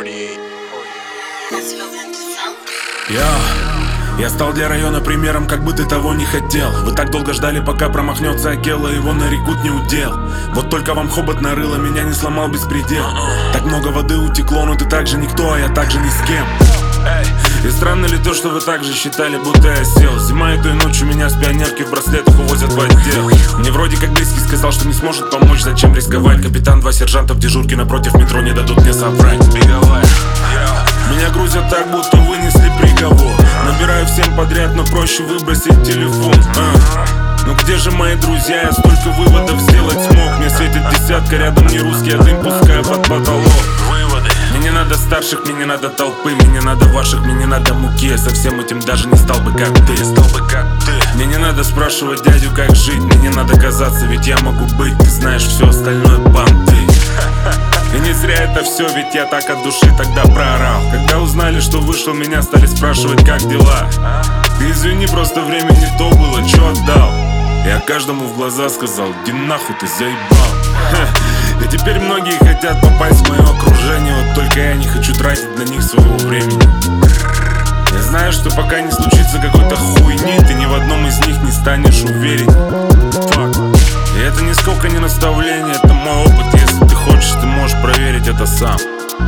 Я стал для района примером, как бы ты того не хотел. Вы так долго ждали, пока промахнется Акела, его нарекут не удел. Вот только вам хобот нарыло, меня не сломал беспредел. Так много воды утекло, но ты так же никто, а я так же ни с кем. И странно ли то, что вы так же считали, будто я сел. Зима и той ночью меня с пионерки в браслетах увозят в отдел. Мне вроде как близкий сказал, что не сможет помочь, зачем рисковать. Капитан, 2 сержанта в дежурке напротив метро не дадут мне соврать. Меня грузят так, будто вынесли приговор. Набираю всем подряд, но проще выбросить телефон. Ну где же мои друзья? Я столько выводов сделать смог. Мне светит десятка, рядом не русский, а дым пускаю под потолок. Мне не надо старших, мне не надо толпы, мне не надо ваших, мне не надо муки. Я со всем этим даже не стал бы как ты. Мне не надо спрашивать дядю, как жить. Мне не надо казаться, ведь я могу быть. Ты знаешь, все остальное понты. И не зря это все, ведь я так от души тогда проорал. Когда узнали, что вышел, меня стали спрашивать, как дела. Ты извини, просто время не то было, чё отдал? Я каждому в глаза сказал, иди нахуй, ты заебал. И теперь многие хотят попасть в мое окружение, вот только я не хочу тратить на них своего времени. Я знаю, что пока не случится какой-то хуйни, ты ни в одном из них не станешь уверен. И это нисколько не наставление, это мой опыт. Если ты хочешь, ты можешь проверить это сам.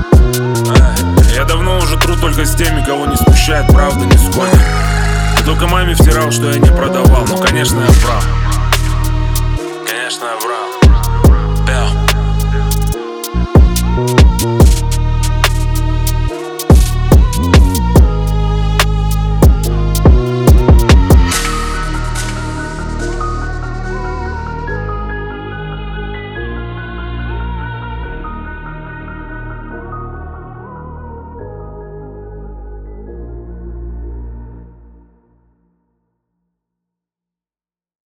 Я давно уже тру только с теми, кого не смущает правда нисколько. Я только маме втирал, что я не продавал. Ну конечно я прав. Конечно я прав.